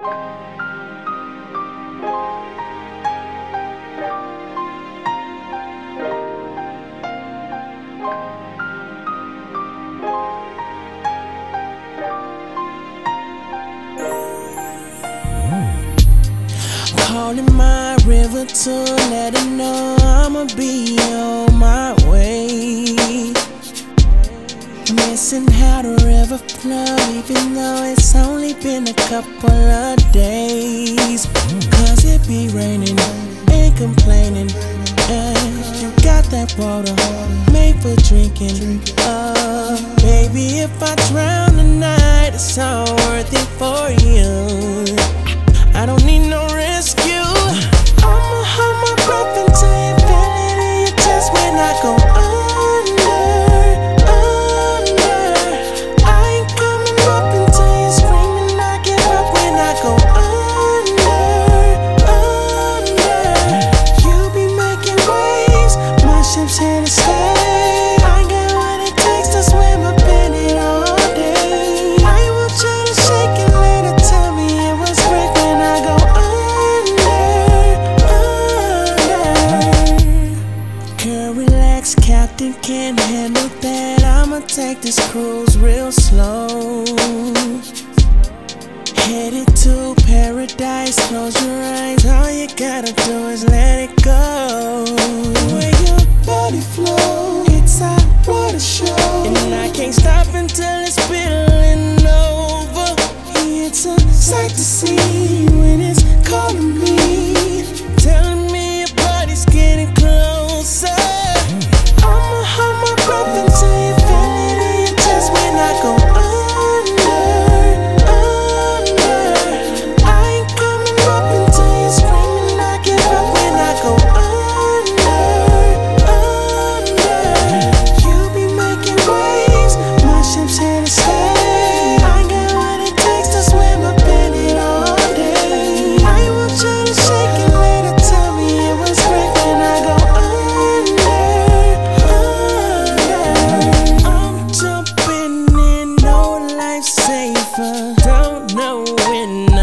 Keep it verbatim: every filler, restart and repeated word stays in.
Calling my river to let her know I'ma be on my way. Missing how the river flow, even though it's only been a couple of days. Cause it be raining, ain't complaining. And you got that water made for drinking. Oh, baby, if I drown tonight, it's all worth it for you. I don't need no rescue. I'ma hold my breath until you feel it in your chest when I go under, under. I ain't coming up until you're screaming I give up when I go under, under. You be making waves, my ship's here to stay. I got what it takes to swim up in it all day. I want you to shake it later, tell me it was great when I go Captain can't handle that. I'ma take this cruise real slow. Headed to paradise, close your eyes. All you gotta do is let it go. Where your body flow, it's a water show. And I can't stop until it's spilling over. It's a sight to see when it's calling me, telling me your body's getting closer. Don't know when